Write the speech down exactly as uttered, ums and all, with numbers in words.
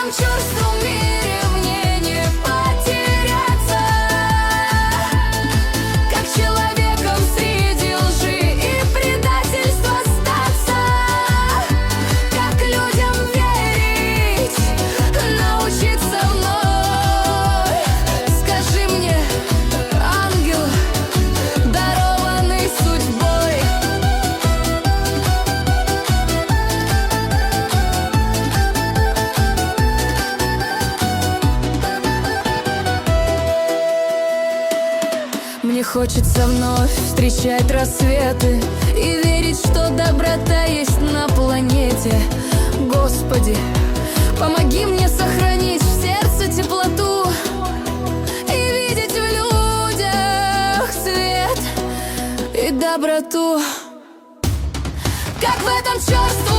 этом черством мире мне не потеряться, как человеком среди лжи и предательства остаться, как людям верить, научиться вновь. Скажи мне, ангел, дарованный судьбой, мне хочется вновь встречать рассветы и верить, что доброта есть на планете. Господи, помоги мне сохранить в сердце теплоту и видеть в людях свет и доброту, как в этом черством